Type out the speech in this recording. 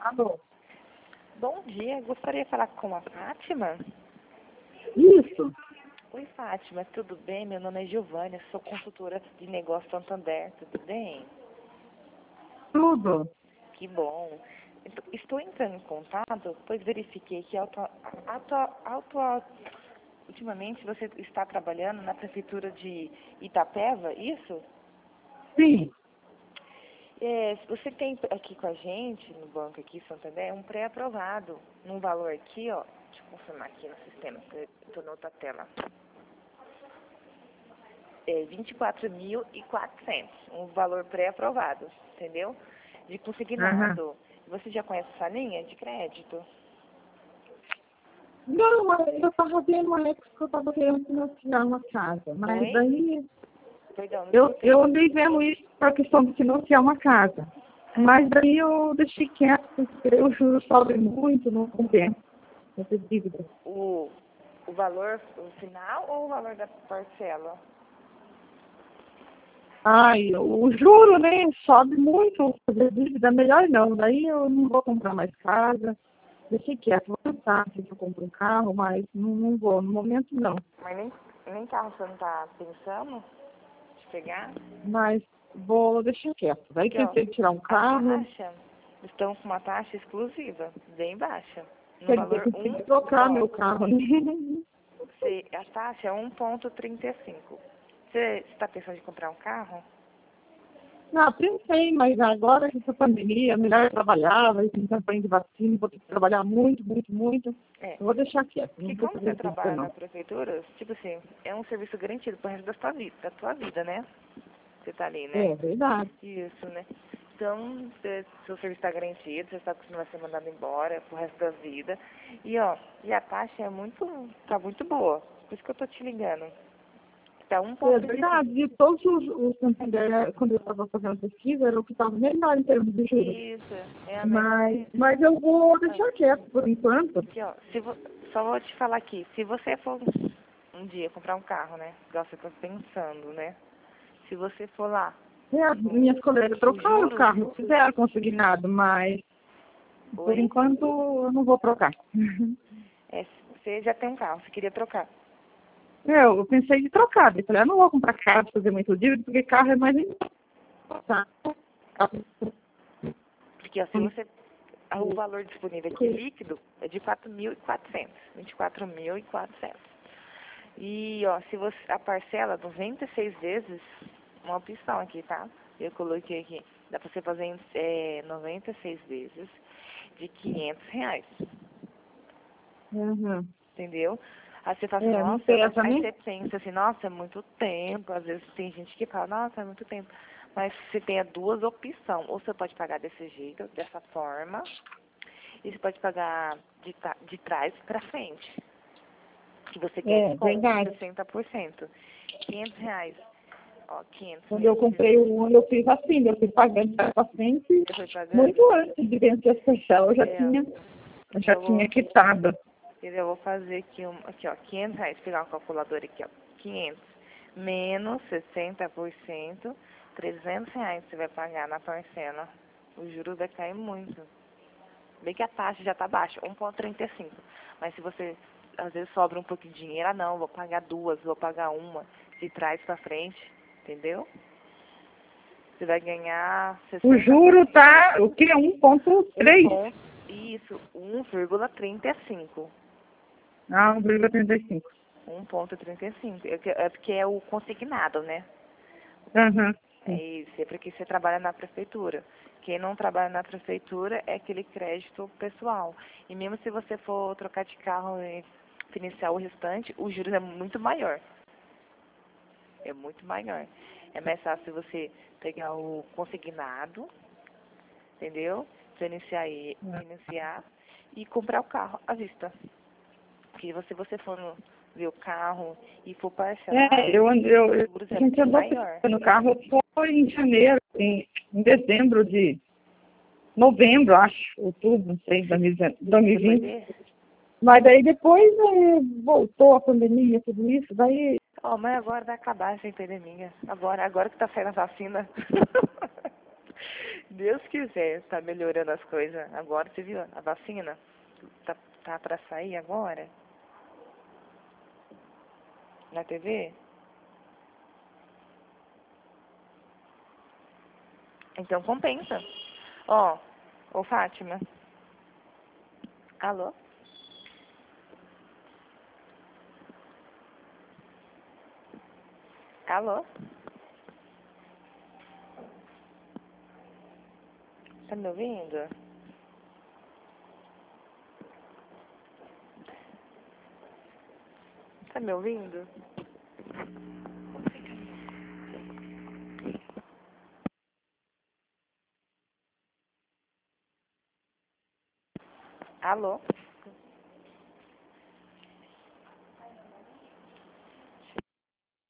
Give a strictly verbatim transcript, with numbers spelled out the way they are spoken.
Alô? Bom dia, gostaria de falar com a Fátima. Isso. Oi, Fátima, tudo bem? Meu nome é Giovânia, sou consultora de negócio Santander, tudo bem? Tudo. Que bom. Então, estou entrando em contato, pois verifiquei que auto, auto, auto, ultimamente você está trabalhando na prefeitura de Itapeva, isso? Sim. É, você tem aqui com a gente, no banco aqui, Santander, um pré-aprovado, num valor aqui, ó, deixa eu confirmar aqui no sistema, estou na outra tela. É vinte e quatro mil e quatrocentos, um valor pré-aprovado, entendeu? De consignado. Uhum. Você já conhece essa linha de crédito? Não, eu estava vendo uma época que eu estava querendo financiar uma casa, mas Oi? daí Perdão, não eu, escutei. eu andei vendo isso para a questão de financiar uma casa. Mas daí eu deixei quieto, porque o juro sobe muito, não compensa essa dívida. O, o valor o final ou o valor da parcela? Ai, o juro, né, sobe muito, fazer dívida melhor não. Daí eu não vou comprar mais casa. Deixei quieto, vou pensar se eu compro um carro, mas não, não vou, no momento não. Mas nem, nem carro você não está pensando de pegar? Mas vou deixar quieto. Daí Aqui, ó, pensei em tirar um a carro. taxa, estão com uma taxa exclusiva, bem baixa. No Quer dizer, valor que eu tenho um, que trocar ó, meu carro, né? se, a taxa é um vírgula trinta e cinco. Você está pensando em comprar um carro? Não, pensei, mas agora que essa pandemia, melhor trabalhar, vai ter campanha de vacina, vou ter que trabalhar muito, muito, muito. É. Eu vou deixar quieto. Porque Não vou como fazer você isso, trabalha não. na prefeitura, tipo assim, é um serviço garantido pro resto da sua vida, da tua vida, né? Você tá ali, né? É verdade. Isso, né? Então, se, seu serviço está garantido, você sabe que você não vai ser mandado embora pro resto da vida. E ó, e a taxa é muito, tá muito boa. Por isso que eu tô te ligando. Tá um É ponto verdade. E todos os, os Santander, quando eu estava fazendo pesquisa, era o que estava melhor em termos de juros. Isso, é a mesma Mas, coisa. mas eu vou deixar quieto por enquanto. Aqui, ó, se vo... só vou te falar aqui, se você for um dia comprar um carro, né? Igual você tá pensando, né? Se você for lá, É, minhas colegas trocaram o juros... carro, fizeram consignado, mas por Oi? enquanto eu não vou trocar. É, você já tem um carro, você queria trocar. Eu, eu pensei de trocar, eu falei, eu não vou comprar carro, fazer muito dívida, porque carro é mais importante. Porque ó, se você... O valor disponível aqui líquido é de quatro mil e quatrocentos. vinte e quatro mil e quatrocentos. E, ó, se você... A parcela, noventa e seis vezes, uma opção aqui, tá? Eu coloquei aqui. Dá pra você fazer em é, noventa e seis vezes de quinhentos reais. Uhum. Entendeu? Aí você fala assim, É, não nossa, pesa, aí né? você pensa assim, nossa, é muito tempo. Às vezes tem gente que fala, nossa, é muito tempo. Mas você tem as duas opções. Ou você pode pagar desse jeito, dessa forma, e você pode pagar de, de trás para frente. Que você ganha É, desconto, verdade. sessenta por cento. quinhentos reais. Ó, quinhentos Quando eu vezes. comprei o ano, eu fiz assim, eu fui pagando para frente, Você foi pagando? muito antes de vencer as parcelas, eu já É, tinha, eu já eu vou, tinha quitado. eu vou fazer aqui, um, aqui ó, quinhentos reais. Pegar uma calculadora aqui, ó. quinhentos menos sessenta por cento, trezentos reais você vai pagar na parcela. O juros vai cair muito. Bem que a taxa já está baixa, um vírgula trinta e cinco. Mas se você, às vezes, sobra um pouquinho de dinheiro, ah, não, vou pagar duas, vou pagar uma, de trás para frente, entendeu? Você vai ganhar sessenta O por cento. juro tá, o que é um ponto três? Um ponto, isso, um vírgula trinta e cinco. Ah, um vírgula trinta e cinco. um vírgula trinta e cinco. É que- é porque é o consignado, né? Aham. É isso, é porque você trabalha na prefeitura. Quem não trabalha na prefeitura é aquele crédito pessoal. E mesmo se você for trocar de carro e financiar o restante, o juros é muito maior. É muito maior. É mais fácil você pegar o consignado, entendeu? Financiar, e- financiar e comprar o carro à vista. Porque se você for no, ver o carro e for parcelar, É, eu, eu, eu, o juros a é gente bem andou maior. no carro, foi em janeiro, em, em dezembro de novembro, acho, outubro, não sei, dois mil e Você foi vinte. ver? Mas daí depois eh, voltou a pandemia, tudo isso, daí Oh, mas agora vai acabar essa epidemia. Agora, agora que tá saindo a vacina. Se Deus quiser, tá melhorando as coisas. Agora, você viu a vacina? Tá, tá pra sair agora? Na T V? Então compensa. Ó, ô Fátima. Alô? Alô? Tá me ouvindo? Tá me ouvindo? Alô?